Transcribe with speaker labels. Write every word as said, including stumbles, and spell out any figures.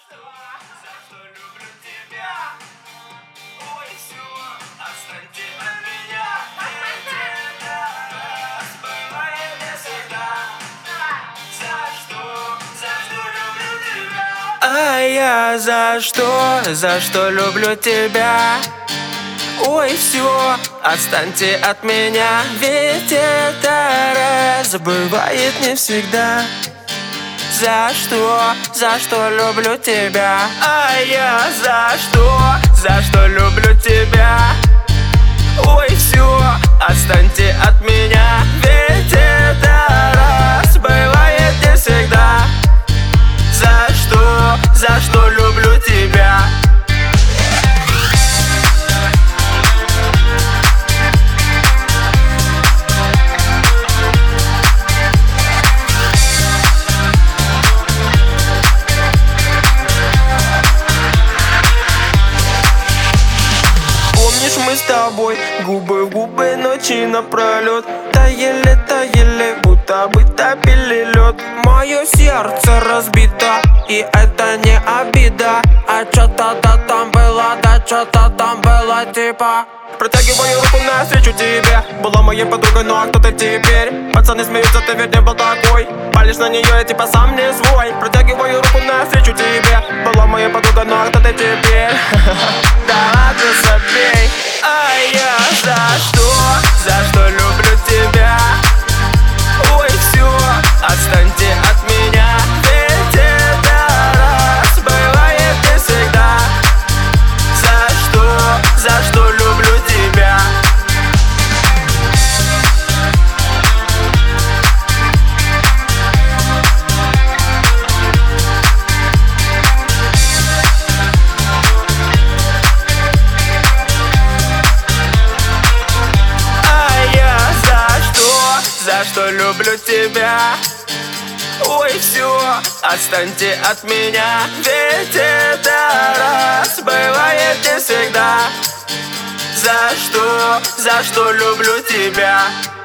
Speaker 1: что, за что люблю тебя? Ой, все, отстаньте от меня. Ведь это раз бывает не всегда. За что, за что люблю тебя? А я за что, за что люблю тебя? Ой, все, отстаньте от меня. Ведь это раз бывает не всегда. За что, за что люблю тебя? А я за что, за что люблю тебя? Ой, все, отстаньте от меня. Ведь это раз бывает не всегда. За что, за что люблю тебя? Мы с тобой губы в губы ночи напролет таяли, таяли, будто бы топили лед. Мое сердце разбито, и это не обида. А чё-то да там было, да чё-то там было типа. Протягиваю руку навстречу тебе. Была моей подругой, ну а кто ты теперь? Пацаны смеются, ты ведь не был такой. Палишь на нее, я типа сам не свой. Протягиваю руку навстречу тебе. Была моей подругой, ну а кто ты теперь? Да ладно, забей. А я за что, за что люблю тебя? Ой, все, отстаньте от меня. Ведь это раз бывает не всегда. За что, за что люблю тебя? За что люблю тебя? Ой, все, отстаньте от меня. Ведь это раз бывает не всегда. За что, за что люблю тебя?